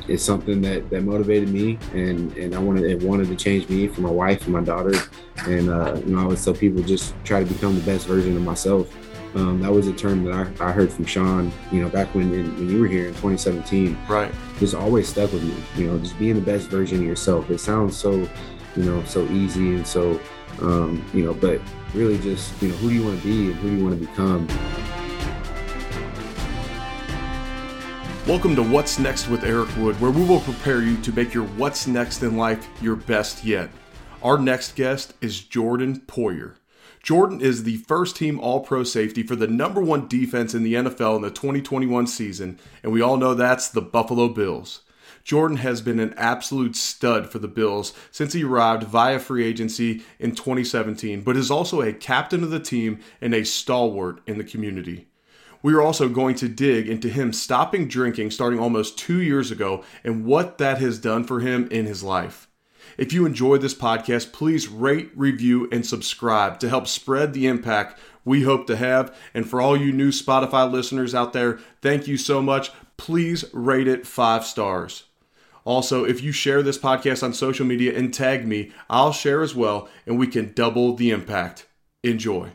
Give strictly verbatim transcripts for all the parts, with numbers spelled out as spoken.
it's something that, that motivated me, and, and I wanted it wanted to change me for my wife and my daughter. And uh, you know, I always tell people just try to become the best version of myself. Um, that was a term that I, I heard from Sean, you know, back when when you were here in twenty seventeen. Right. Just always stuck with me. You know, just being the best version of yourself. It sounds so, you know, so easy and so, um, you know, but really just, you know, who do you want to be and who do you want to become? Welcome to What's Next with Eric Wood, where we will prepare you to make your what's next in life your best yet. Our next guest is Jordan Poyer. Jordan is the first team All-Pro safety for the number one defense in the N F L in the twenty twenty-one season, and we all know that's the Buffalo Bills. Jordan has been an absolute stud for the Bills since he arrived via free agency in twenty seventeen, but is also a captain of the team and a stalwart in the community. We are also going to dig into him stopping drinking starting almost two years ago and what that has done for him in his life. If you enjoy this podcast, please rate, review, and subscribe to help spread the impact we hope to have. And for all you new Spotify listeners out there, thank you so much. Please rate it five stars. Also, if you share this podcast on social media and tag me, I'll share as well, and we can double the impact. Enjoy.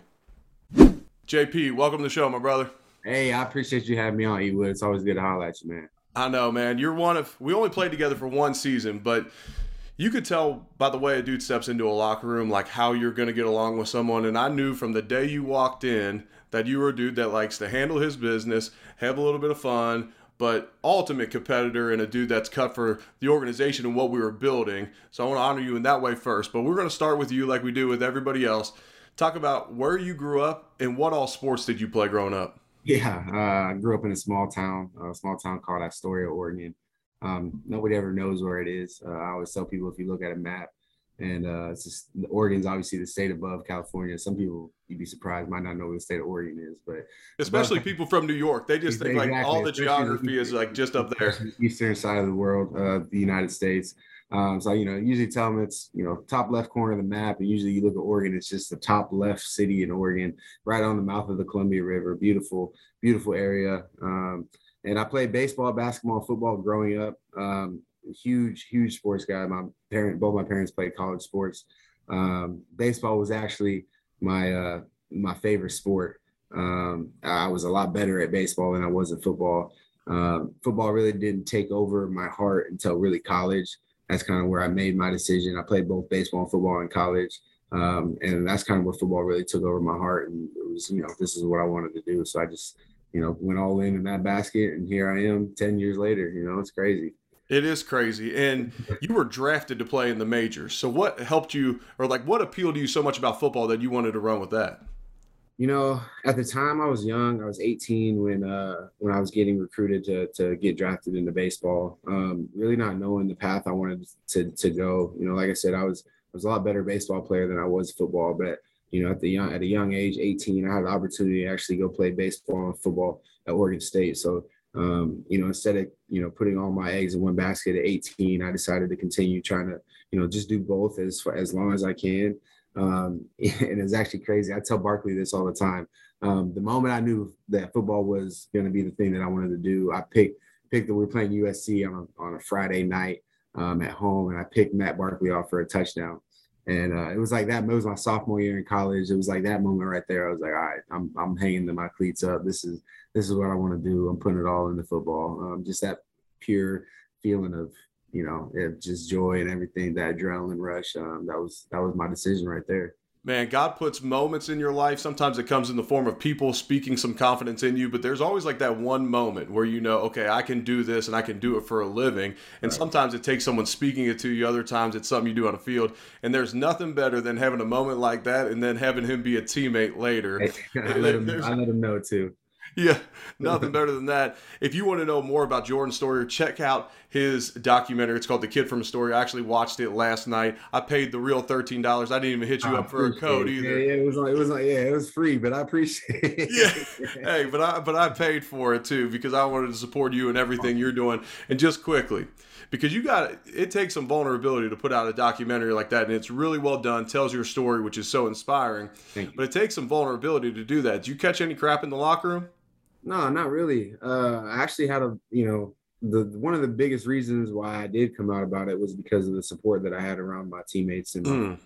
J P, welcome to the show, my brother. Hey, I appreciate you having me on, E-Wood. It's always good to holler at you, man. I know, man. You're one of, we only played together for one season, but you could tell by the way a dude steps into a locker room, like how you're going to get along with someone. And I knew from the day you walked in that you were a dude that likes to handle his business, have a little bit of fun, but ultimate competitor and a dude that's cut for the organization and what we were building. So I want to honor you in that way first. But we're going to start with you like we do with everybody else. Talk about where you grew up and what all sports did you play growing up? Yeah, uh, I grew up in a small town, a small town called Astoria, Oregon. Um, nobody ever knows where it is. Uh, I always tell people if you look at a map, and uh, it's just, Oregon's obviously the state above California. Some people, you'd be surprised, might not know where the state of Oregon is, but especially above, people from New York, they just think exactly, like all the geography the, is like just up there, eastern side of the world, uh, the United States. Um, so you know, usually tell them it's you know top left corner of the map, and usually you look at Oregon, it's just the top left city in Oregon, right on the mouth of the Columbia River. Beautiful, beautiful area. Um, And I played baseball, basketball, football growing up. Um, huge, huge sports guy. My parent, both my parents played college sports. Um, baseball was actually my uh, my favorite sport. Um, I was a lot better at baseball than I was at football. Um, football really didn't take over my heart until really college. That's kind of where I made my decision. I played both baseball and football in college. Um, and that's kind of where football really took over my heart. And it was, you know, this is what I wanted to do. So I just, you know, went all in in that basket, and here I am ten years later. You know, it's crazy. It is crazy. And you were drafted to play in the majors. So what helped you, or like what appealed to you so much about football that you wanted to run with that? You know, at the time I was young. I was eighteen when uh, when I was getting recruited to to get drafted into baseball. Um, really not knowing the path I wanted to to go. You know, like I said, I was I was a lot better baseball player than I was football, but you know, at the young at a young age, eighteen, I had the opportunity to actually go play baseball and football at Oregon State. So, um, you know, instead of, you know, putting all my eggs in one basket at eighteen, I decided to continue trying to, you know, just do both as far, as long as I can. Um, and it's actually crazy. I tell Barkley this all the time. Um, the moment I knew that football was going to be the thing that I wanted to do, I picked picked that we were playing U S C on a, on a Friday night um, at home, and I picked Matt Barkley off for a touchdown. And uh, it was like that. It was my sophomore year in college. It was like that moment right there. I was like, all right, I'm I'm hanging my cleats up. This is this is what I want to do. I'm putting it all into football. Um, just that pure feeling of, you know, just joy and everything, that adrenaline rush. Um, that was that was my decision right there. Man, God puts moments in your life. Sometimes it comes in the form of people speaking some confidence in you, but there's always like that one moment where you know, okay, I can do this and I can do it for a living. And right. Sometimes it takes someone speaking it to you. Other times it's something you do on the field. And there's nothing better than having a moment like that and then having him be a teammate later. Hey, I, let him, I let him know too. Yeah, nothing better than that. If you want to know more about Jordan Story, check out his documentary. It's called The Kid from Astoria. I actually watched it last night. I paid the real thirteen dollars. I didn't even hit you I up for a code it. either. Yeah, yeah, it was like, it was like, yeah, it was free, but I appreciate it. Yeah, hey, but I but I paid for it too because I wanted to support you and everything you're doing. And just quickly, because you got it takes some vulnerability to put out a documentary like that, and it's really well done. Tells your story, which is so inspiring. But it takes some vulnerability to do that. Did you catch any crap in the locker room? No, not really. Uh, I actually had a, you know, the one of the biggest reasons why I did come out about it was because of the support that I had around my teammates and my Mm.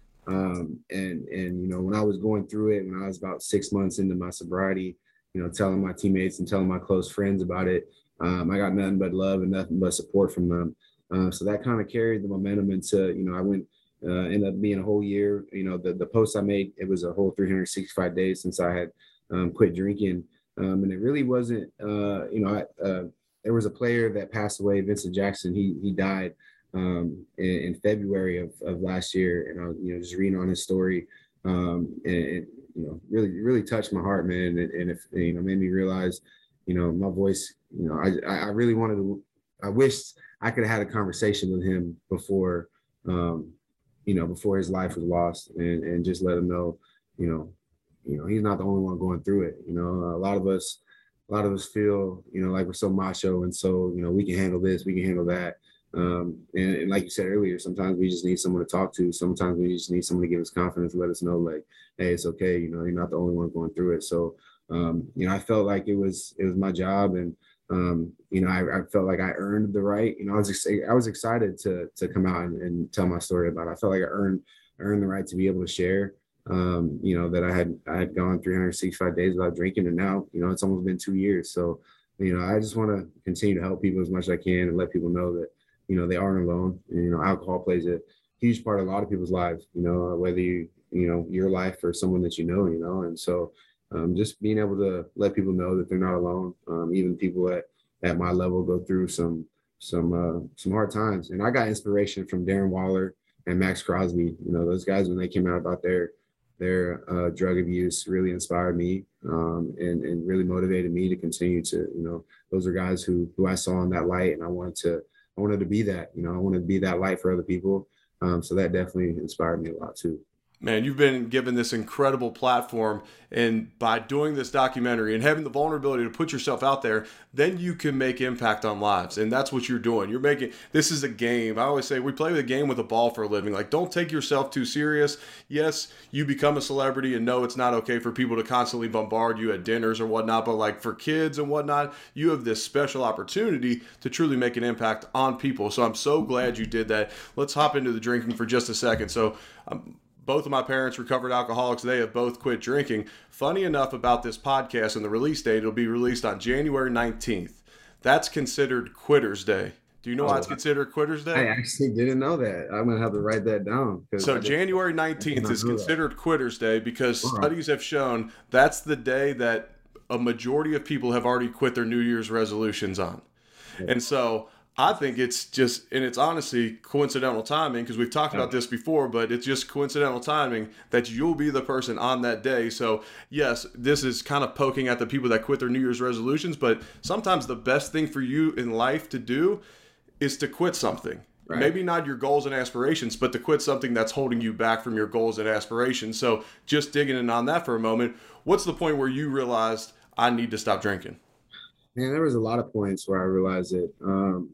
um and and you know when I was going through it, when I was about six months into my sobriety, you know, telling my teammates and telling my close friends about it, um, I got nothing but love and nothing but support from them. Uh, so that kind of carried the momentum into, you know, I went uh, ended up being a whole year. You know, the the post I made, it was a whole three hundred sixty-five days since I had um, quit drinking, um, and it really wasn't. Uh, you know, I, uh, there was a player that passed away, Vincent Jackson. He he died um, in, in February of, of last year, and I was, you know, just reading on his story, um, and, and you know, really really touched my heart, man, and, and if you know, made me realize, you know, my voice. You know, I I really wanted to. I wished I could have had a conversation with him before, um, you know, before his life was lost, and and just let him know, you know, you know, he's not the only one going through it. You know, a lot of us, a lot of us feel, you know, like we're so macho and so, you know, we can handle this, we can handle that. Um, and, and like you said earlier, sometimes we just need someone to talk to. Sometimes we just need someone to give us confidence, let us know, like, hey, it's okay. You know, you're not the only one going through it. So, um, you know, I felt like it was it was my job, and um, you know, I, I felt like I earned the right. You know, I was ex- I was excited to to come out and, and tell my story about it. I felt like I earned earned the right to be able to share. Um, you know, that I had I had gone three hundred sixty-five days without drinking, and now, you know, it's almost been two years. So, you know, I just want to continue to help people as much as I can and let people know that, you know, they aren't alone. And, you know, alcohol plays a huge part of a lot of people's lives. You know, whether you you know your life or someone that you know, you know, and so. Um, just being able to let people know that they're not alone. Um, even people at, at my level go through some some uh, some hard times. And I got inspiration from Darren Waller and Max Crosby. You know, those guys, when they came out about their their uh, drug abuse, really inspired me, um, and and really motivated me to continue to. You know, those are guys who who I saw in that light, and I wanted to I wanted to be that. You know, I wanted to be that light for other people. Um, so that definitely inspired me a lot too. Man, you've been given this incredible platform, and by doing this documentary and having the vulnerability to put yourself out there, then you can make impact on lives. And that's what you're doing. You're making this is a game. I always say we play the game with a ball for a living. Like, don't take yourself too serious. Yes, you become a celebrity, and no, it's not okay for people to constantly bombard you at dinners or whatnot. But like for kids and whatnot, you have this special opportunity to truly make an impact on people. So I'm so glad you did that. Let's hop into the drinking for just a second. So. Um, Both of my parents recovered alcoholics. They have both quit drinking. Funny enough about this podcast and the release date, it'll be released on January nineteenth. That's considered Quitter's Day. Do you know why Oh, it's considered Quitter's I Day? actually didn't know that. I'm gonna have to write that down. So I did, January I did nineteenth not is know that. considered Quitter's Day because Wow. studies have shown that's the day that a majority of people have already quit their New Year's resolutions on. And so I think it's just, and it's honestly coincidental timing because we've talked about this before, but it's just coincidental timing that you'll be the person on that day. So yes, this is kind of poking at the people that quit their New Year's resolutions, but sometimes the best thing for you in life to do is to quit something. Right. Maybe not your goals and aspirations, but to quit something that's holding you back from your goals and aspirations. So just digging in on that for a moment, what's the point where you realized I need to stop drinking? Man, there was a lot of points where I realized it. Um,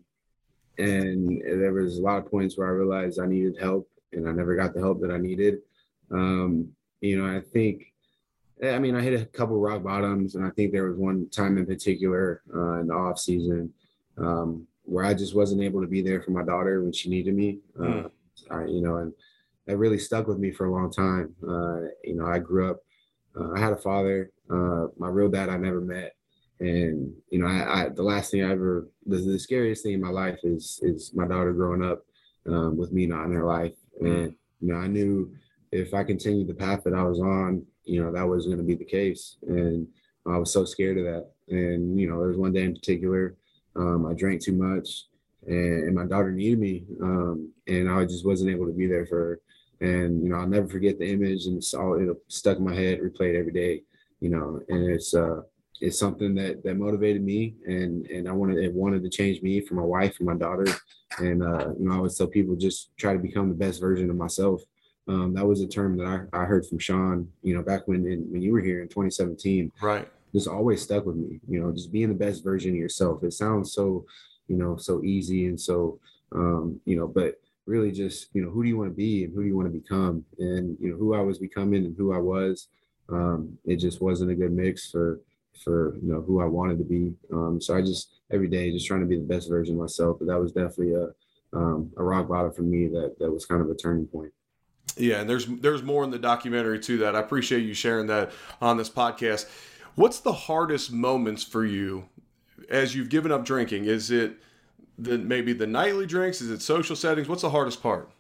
and there was a lot of points where I realized I needed help, and I never got the help that I needed. Um, you know, I think, I mean, I hit a couple rock bottoms, and I think there was one time in particular uh, in the off season um, where I just wasn't able to be there for my daughter when she needed me. Uh, Mm. I, you know, and that really stuck with me for a long time. Uh, you know, I grew up, uh, I had a father, uh, my real dad I never met. And, you know, I, I the last thing I ever, the, the scariest thing in my life is, is my daughter growing up um, with me not in her life. Mm. And, you know, I knew if I continued the path that I was on, you know, that was going to be the case. And I was so scared of that. And, you know, there was one day in particular, um, I drank too much, and, and my daughter needed me. Um, and I just wasn't able to be there for her. And, you know, I'll never forget the image, and it's all, it stuck in my head, replayed every day, you know, and it's, uh, it's something that, that motivated me, and, and I wanted, it wanted to change me for my wife and my daughter. And, uh, you know, I always tell people just try to become the best version of myself. Um, that was a term that I, I heard from Sean, you know, back when, in, when you were here in twenty seventeen. Right. Just always stuck with me, you know, just being the best version of yourself. It sounds so, you know, so easy and so, um, you know, but really just, you know, who do you want to be and who do you want to become? And, you know, who I was becoming and who I was, um, it just wasn't a good mix for, for, you know, who I wanted to be. Um, so I just, every day, just trying to be the best version of myself. But that was definitely a, um, a rock bottom for me that, that was kind of a turning point. Yeah, and there's there's more in the documentary to that. I appreciate you sharing that on this podcast. What's the hardest moments for you as you've given up drinking? Is it the maybe the nightly drinks? Is it social settings? What's the hardest part?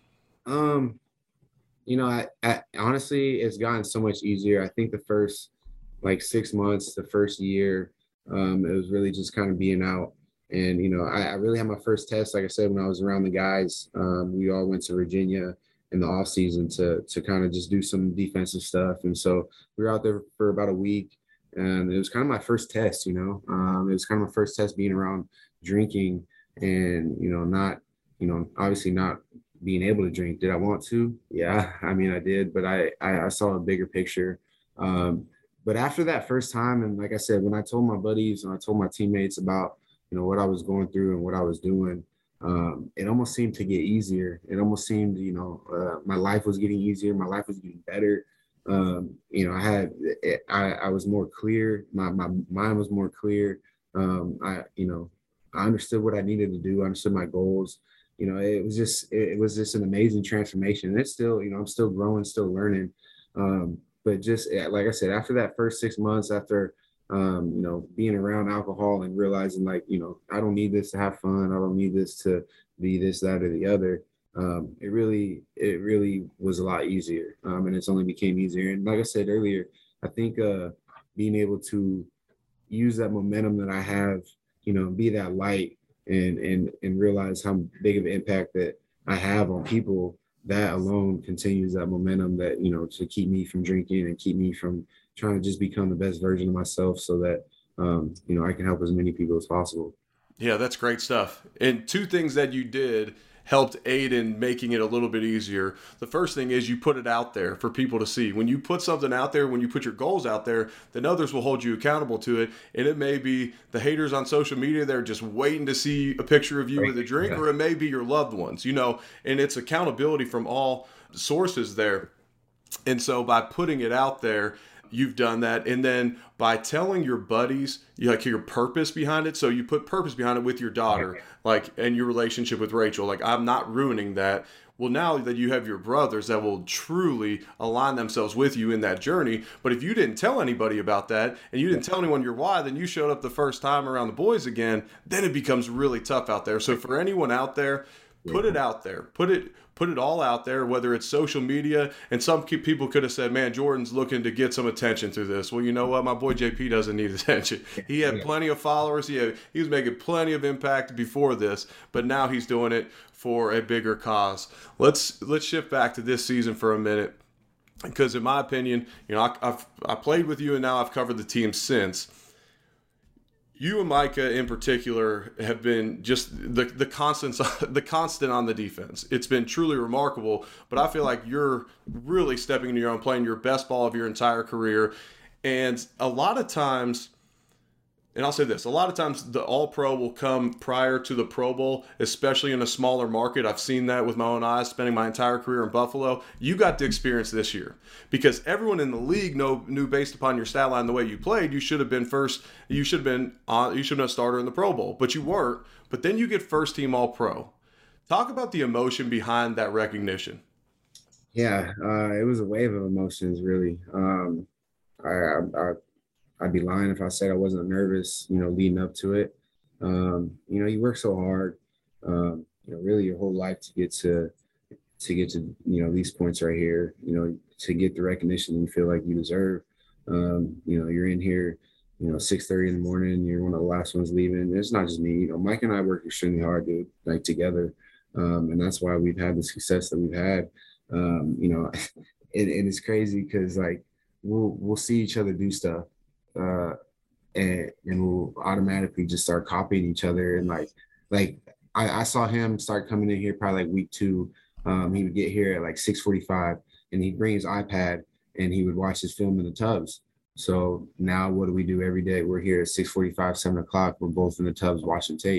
Um, you know, I, I honestly, it's gotten so much easier. I think the first like six months, the first year, um, it was really just kind of being out. And, you know, I, I really had my first test, like I said, when I was around the guys. Um, we all went to Virginia in the off season to to kind of just do some defensive stuff. And so we were out there for about a week, and it was kind of my first test, you know. Um, it was kind of my first test being around drinking and, you know, not, you know, obviously not being able to drink. Did I want to? Yeah, I mean, I did, but I, I, I saw a bigger picture. Um, but after that first time, and like I said, when I told my buddies and I told my teammates about, you know, what I was going through and what I was doing, um, it almost seemed to get easier. It almost seemed, you know, uh, my life was getting easier. My life was getting better. Um, you know, I had, I, I was more clear. My, my mind was more clear. Um, I, you know, I understood what I needed to do. I understood my goals. You know, it was just, it, it was just an amazing transformation. And it's still, you know, I'm still growing, still learning. Um, but just like I said, after that first six months, after, um, you know, being around alcohol and realizing like, you know, I don't need this to have fun. I don't need this to be this, that, or the other. Um, it really, it really was a lot easier. Um, and it's only became easier. And like I said earlier, I think uh, being able to use that momentum that I have, you know, be that light and, and, and realize how big of an impact that I have on people, that alone continues that momentum that, you know, to keep me from drinking and keep me from trying to just become the best version of myself so that, um, you know, I can help as many people as possible. Yeah, that's great stuff. And two things that you did helped aid in making it a little bit easier. The first thing is you put it out there for people to see. When you put something out there, when you put your goals out there, then others will hold you accountable to it. And it may be the haters on social media, they're just waiting to see a picture of you Right. with a drink, Yeah. or it may be your loved ones, you know, and it's accountability from all sources there. And so by putting it out there, you've done that. And then by telling your buddies, you like your purpose behind it. So you put purpose behind it with your daughter, like, and your relationship with Rachel. Like, I'm not ruining that. Well, now that you have your brothers that will truly align themselves with you in that journey. But if you didn't tell anybody about that and you didn't tell anyone your why, then you showed up the first time around the boys again, then it becomes really tough out there. So for anyone out there, put it out there. Put it put it all out there, whether it's social media. And some people could have said, man, Jordan's looking to get some attention through this. Well, you know what? My boy J P doesn't need attention. He had plenty of followers. He, had, he was making plenty of impact before this, but now he's doing it for a bigger cause. Let's let's shift back to this season for a minute. Because in my opinion, you know, I, I've I played with you and now I've covered the team since. You and Micah in particular have been just the the constant the constant on the defense. It's been truly remarkable, but I feel like you're really stepping into your own, playing your best ball of your entire career. And a lot of times, and I'll say this, a lot of times the All-Pro will come prior to the Pro Bowl, especially in a smaller market. I've seen that with my own eyes, spending my entire career in Buffalo. You got the experience this year because everyone in the league know, knew based upon your stat line, the way you played, you should have been first. You should have been on, you should have been a starter in the Pro Bowl, but you weren't. But then you get first team All-Pro. Talk about the emotion behind that recognition. Yeah, uh, it was a wave of emotions, really. Um, I, I, I I'd be lying if I said I wasn't nervous, you know, leading up to it. Um, you know, you work so hard, um, you know, really your whole life to get to, to get to, you know, these points right here, you know, to get the recognition you feel like you deserve. Um, you know, you're in here, you know, six thirty in the morning, you're one of the last ones leaving. It's not just me, you know, Mike and I work extremely hard, dude, like together. Um, and that's why we've had the success that we've had. Um, you know, and, and it's crazy because like we'll, we'll see each other do stuff. Uh, and, and we'll automatically just start copying each other. And like, like I, I saw him start coming in here probably like week two. Um, he would get here at like six forty-five and he'd bring his iPad and he would watch his film in the tubs. So now what do we do every day? We're here at six forty-five, seven o'clock. We're both in the tubs watching tape.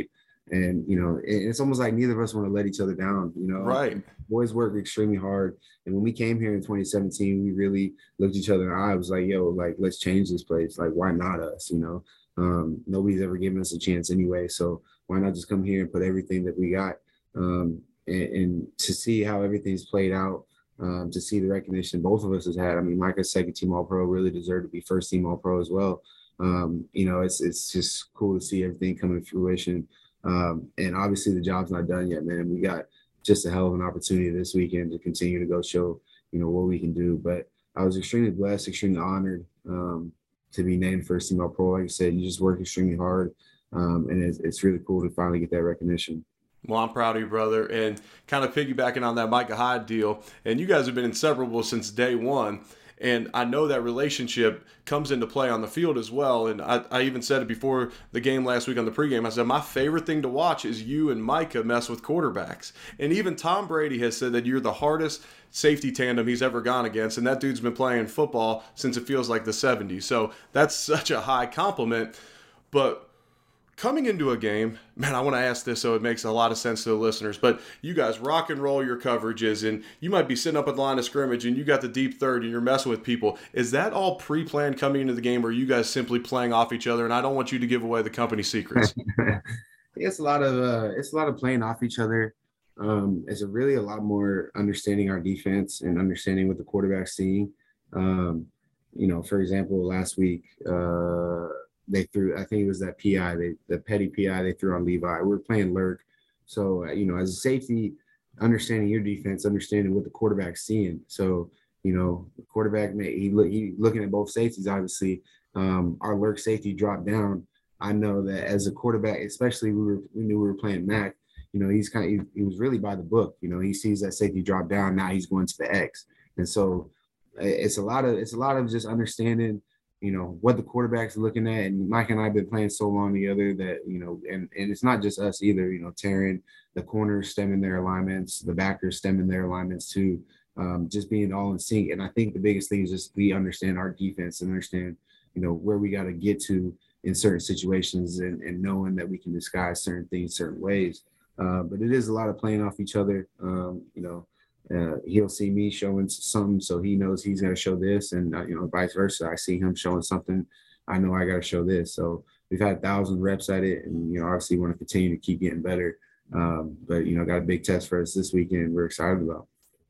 And, you know, it, it's almost like neither of us want to let each other down, you know. Right. Boys work extremely hard. And when we came here in twenty seventeen, we really looked each other in the eye. It was like, yo, like, let's change this place. Like, why not us, you know? Um, nobody's ever given us a chance anyway. So why not just come here and put everything that we got? Um, and, and to see how everything's played out, um, to see the recognition both of us has had. I mean, Micah's second team All Pro, really deserved to be first team All Pro as well. Um, you know, it's it's just cool to see everything coming to fruition. Um, and obviously the job's not done yet, man. We got just a hell of an opportunity this weekend to continue to go show, you know, what we can do. But I was extremely blessed, extremely honored um, to be named first team All Pro. Like I said, you just work extremely hard. Um, and it's, it's really cool to finally get that recognition. Well, I'm proud of you, brother. And kind of piggybacking on that Micah Hyde deal, and you guys have been inseparable since day one. And I know that relationship comes into play on the field as well. And I, I even said it before the game last week on the pregame. I said, my favorite thing to watch is you and Micah mess with quarterbacks. And even Tom Brady has said that you're the hardest safety tandem he's ever gone against. And that dude's been playing football since it feels like the seventies. So that's such a high compliment. But coming into a game, man, I want to ask this so it makes a lot of sense to the listeners, but you guys rock and roll your coverages, and you might be sitting up at the line of scrimmage and you got the deep third and you're messing with people. Is that all pre-planned coming into the game, or are you guys simply playing off each other? And I don't want you to give away the company secrets. It's a lot of uh, it's a lot of playing off each other. Um, it's a really a lot more understanding our defense and understanding what the quarterback's seeing. Um, you know, for example, last week, uh, they threw, I think it was that P I, they, the petty P I they threw on Levi. We were playing lurk. So, you know, as a safety, understanding your defense, understanding what the quarterback's seeing. So, you know, the quarterback, may, he, look, he looking at both safeties, obviously. Um, our lurk safety dropped down. I know that as a quarterback, especially we were, we knew we were playing Mac, you know, he's kind of, he, he was really by the book. You know, he sees that safety drop down. Now he's going to the X. And so it's a lot of, it's a lot of just understanding, you know, what the quarterback's looking at. And Mike and I have been playing so long together that, you know, and, and it's not just us either, you know, Taryn, the corners stemming their alignments, the backers stemming their alignments too, um, just being all in sync. And I think the biggest thing is just we understand our defense and understand, you know, where we got to get to in certain situations and, and knowing that we can disguise certain things certain ways. Uh, but it is a lot of playing off each other, um, you know. Uh, he'll see me showing something, so he knows he's got to show this, and uh, you know, vice versa. I see him showing something, I know I got to show this. So we've had a thousand reps at it, and you know, obviously want to continue to keep getting better. Um, but you know, got a big test for us this weekend. We're excited about.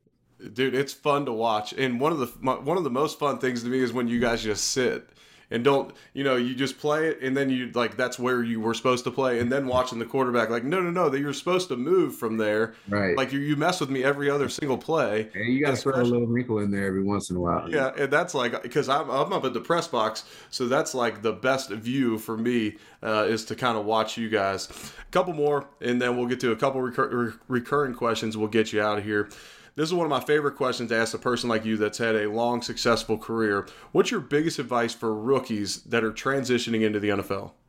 Dude, it's fun to watch, and one of the one of the most fun things to me is when you guys just sit and don't, you know, you just play it, and then you, like, that's where you were supposed to play, and then watching the quarterback, like, no, no, no, that you're supposed to move from there. Right. Like, you, you mess with me every other single play. And you got to throw a little wrinkle in there every once in a while. Yeah, and that's like, because I'm, I'm up at the press box, so that's like the best view for me uh, is to kind of watch you guys. A couple more, and then we'll get to a couple recur- re- recurring questions. We'll get you out of here. This is one of my favorite questions to ask a person like you that's had a long, successful career. What's your biggest advice for rookies that are transitioning into the N F L?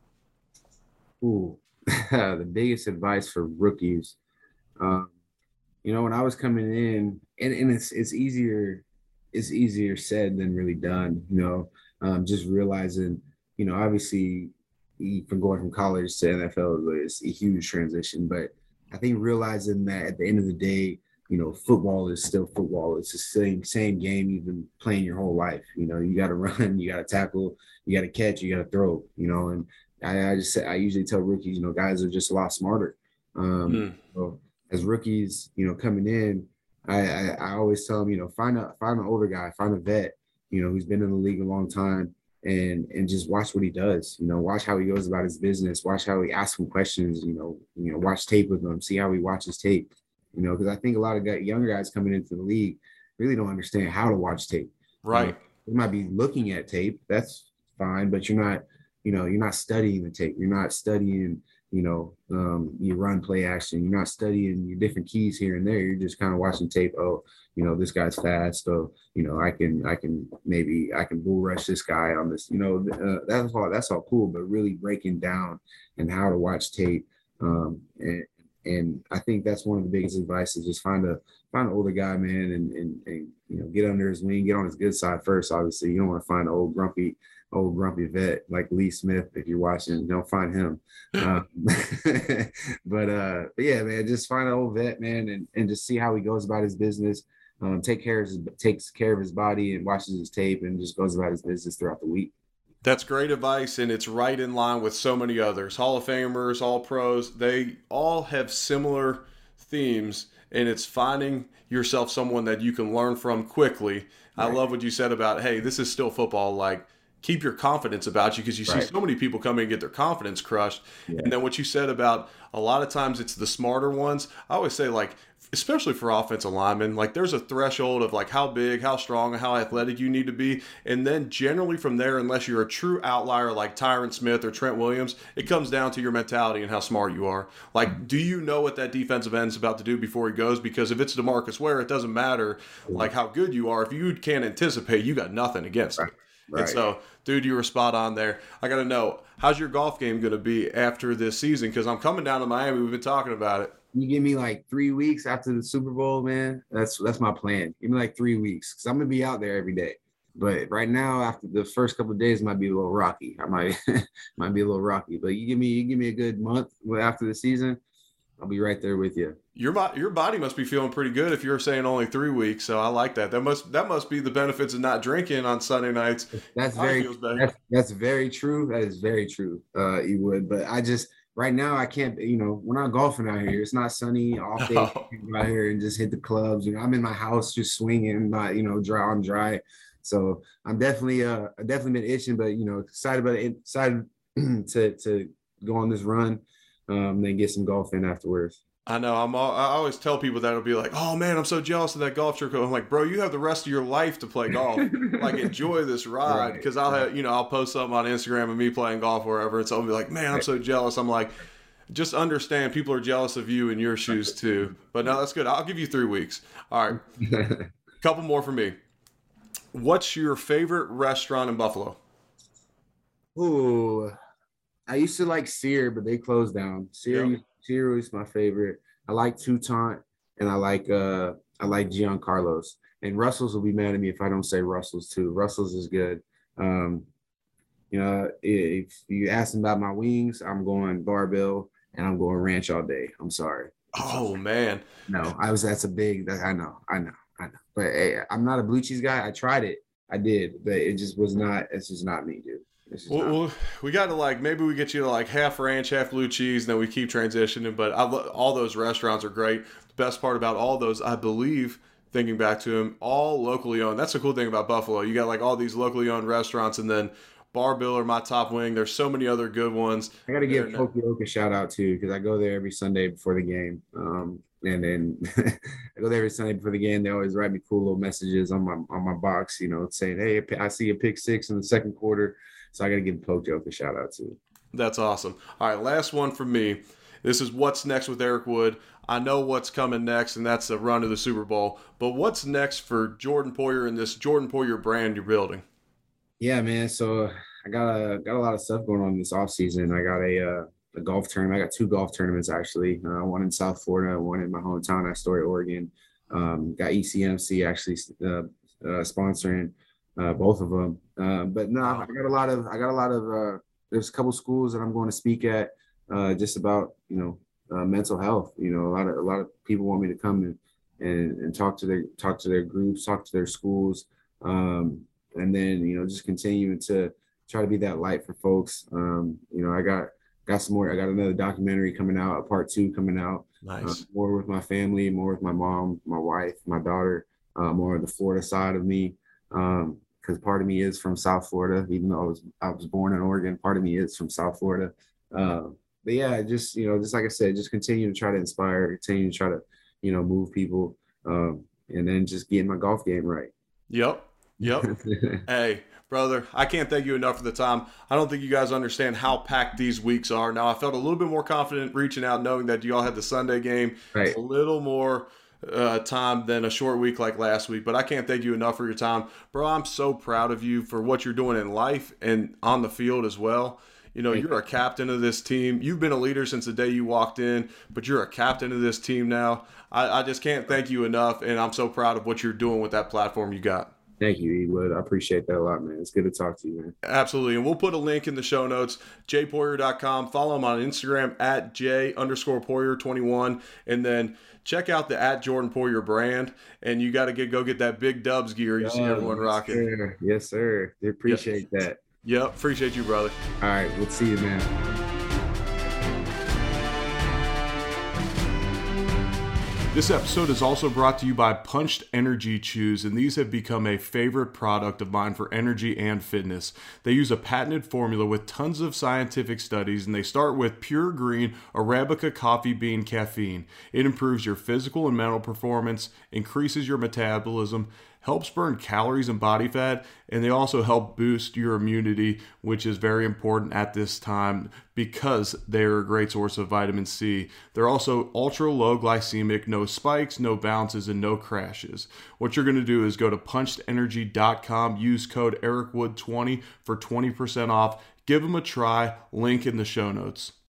Ooh, the biggest advice for rookies. Um, you know, when I was coming in, and, and it's it's easier, it's easier said than really done. You know, um, just realizing, you know, obviously, from going from college to N F L is a huge transition. But I think realizing that at the end of the day, you know, football is still football. It's the same same game you've been playing your whole life. You know, you got to run, you got to tackle, you got to catch, you got to throw. You know, and I, I just I usually tell rookies, you know, guys are just a lot smarter. Um, mm. So as rookies, you know, coming in, I, I I always tell them, you know, find a find an older guy, find a vet, you know, who's been in the league a long time, and and just watch what he does. You know, watch how he goes about his business. Watch how he asks him questions. You know, you know, watch tape with him. See how he watches tape. You know, because I think a lot of guys, younger guys coming into the league really don't understand how to watch tape. Right. You know, you might be looking at tape. That's fine, but you're not, you know, you're not studying the tape. You're not studying, you know, um, your run play action. You're not studying your different keys here and there. You're just kind of watching tape. Oh, you know, this guy's fast. So, you know, I can, I can maybe I can bull rush this guy on this. You know, uh, that's all. That's all cool. But really breaking down and how to watch tape um, and and I think that's one of the biggest advice is just find a find an older guy, man, and and, and you know get under his wing, get on his good side first. Obviously, you don't want to find an old grumpy old grumpy vet like Lee Smith. If you're watching, don't find him. Um, but uh, but yeah, man, just find an old vet, man, and and just see how he goes about his business. Um, take care of his takes care of his body and watches his tape and just goes about his business throughout the week. That's great advice, and it's right in line with so many others. Hall of Famers, all pros, they all have similar themes, and it's finding yourself someone that you can learn from quickly. Right. I love what you said about, hey, this is still football. Like, keep your confidence about you because you right. see so many people come in and get their confidence crushed. Yeah. And then what you said about a lot of times it's the smarter ones. I always say, like, especially for offensive linemen, like there's a threshold of like how big, how strong, how athletic you need to be. And then generally from there, unless you're a true outlier like Tyron Smith or Trent Williams, it comes down to your mentality and how smart you are. Like, do you know what that defensive end is about to do before he goes? Because if it's DeMarcus Ware, it doesn't matter like how good you are. If you can't anticipate, you got nothing against right. it. Right. And so, dude, you were spot on there. I got to know, how's your golf game going to be after this season? Because I'm coming down to Miami. We've been talking about it. You give me like three weeks after the Super Bowl, man. That's that's my plan. Give me like three weeks because I'm gonna be out there every day. But right now, after the first couple of days, might be a little rocky. I might might be a little rocky. But you give me you give me a good month after the season, I'll be right there with you. Your body, your body must be feeling pretty good if you're saying only three weeks. So I like that. That must that must be the benefits of not drinking on Sunday nights. That's very that's, that's very true. That is very true. Uh, you would, but I just. Right now, I can't, you know, we're not golfing out here. It's not sunny, off day oh. out here and just hit the clubs. You know, I'm in my house just swinging, not, you know, dry on dry. So I'm definitely, uh, definitely been itching, but, you know, excited about it, excited to, to go on this run, um, then get some golf in afterwards. I know. I'm. All, I always tell people that it'll be like, "Oh man, I'm so jealous of that golf trip." I'm like, "Bro, you have the rest of your life to play golf. Like, enjoy this ride." Because right, I'll have, you know, I'll post something on Instagram of me playing golf wherever, and so I'll be like, "Man, I'm so jealous." I'm like, just understand, people are jealous of you in your shoes too. But no, that's good. I'll give you three weeks. All right, couple more for me. What's your favorite restaurant in Buffalo? Ooh, I used to like Sear, but they closed down. Sear. Yep. Sear is my favorite. I like Toutant, and I like uh I like Giancarlo's. And Russell's will be mad at me if I don't say Russell's too. Russell's is good. Um, you know, if you ask them about my wings, I'm going barbell and I'm going ranch all day. I'm sorry. Oh man. No, I was that's a big that I know, I know, I know. But hey, I'm not a blue cheese guy. I tried it. I did, but it just was not, it's just not me, dude. Well, well, we got to like, maybe we get you to like half ranch, half blue cheese, and then we keep transitioning. But I, all those restaurants are great. The best part about all those, I believe, thinking back to them, all locally owned. That's the cool thing about Buffalo. You got like all these locally owned restaurants, and then Barbell or My Top Wing. There's so many other good ones. I got to give Pokioka a shout out too, because I go there every Sunday before the game. Um, and then I go there every Sunday before the game. They always write me cool little messages on my on my box, you know, saying, "Hey, I see a pick six in the second quarter." So I got to give Pokioka a shout out too. That's awesome. All right, last one from me. This is what's next with Eric Wood. I know what's coming next, and that's the run to the Super Bowl. But what's next for Jordan Poyer and this Jordan Poyer brand you're building? Yeah, man. So I got a got a lot of stuff going on this offseason. I got a uh, a golf tournament. I got two golf tournaments actually. Uh, one in South Florida, one in my hometown, Astoria, Oregon. Um, got E C M C actually uh, uh, sponsoring uh, both of them. Uh, but no, I got a lot of I got a lot of uh, there's a couple schools that I'm going to speak at uh, just about you know uh, mental health. You know, a lot of a lot of people want me to come and and, and talk to their talk to their groups, talk to their schools, um, and then you know just continuing to try to be that light for folks. Um, you know, I got got some more. I got another documentary coming out, a part two coming out. Nice. Uh, more with my family, more with my mom, my wife, my daughter, uh, more of the Florida side of me. Um, because part of me is from South Florida, even though I was I was born in Oregon. Part of me is from South Florida. Uh, but yeah, just you know, just like I said, just continue to try to inspire, continue to try to, you know, move people, um, and then just getting my golf game right. Yep. Yep. Hey, brother, I can't thank you enough for the time. I don't think you guys understand how packed these weeks are. Now, I felt a little bit more confident reaching out, knowing that you all had the Sunday game. Right. It's a little more uh, time than a short week like last week, but I can't thank you enough for your time. Bro, I'm so proud of you for what you're doing in life and on the field as well. You know, Thank you're a captain of this team. You've been a leader since the day you walked in, but you're a captain of this team now. I, I just can't thank you enough, and I'm so proud of what you're doing with that platform you got. Thank you, Ewood. I appreciate that a lot, man. It's good to talk to you, man. Absolutely. And we'll put a link in the show notes, jay poyer dot com. Follow him on Instagram at j underscore poyer twenty-one. And then check out the at Jordan Poyer brand. And you got to get go get that big Dubs gear you see everyone yes, rocking. Sir. Yes, sir. I appreciate yep. that. Yep. Appreciate you, brother. All right. We'll see you, man. This episode is also brought to you by Punched Energy Chews, and these have become a favorite product of mine for energy and fitness. They use a patented formula with tons of scientific studies, and they start with pure green Arabica coffee bean caffeine. It improves your physical and mental performance, increases your metabolism, helps burn calories and body fat, and they also help boost your immunity, which is very important at this time because they're a great source of vitamin C. They're also ultra low glycemic, no spikes, no bounces, and no crashes. What you're going to do is go to punched energy dot com, use code eric wood twenty for twenty percent off. Give them a try, link in the show notes.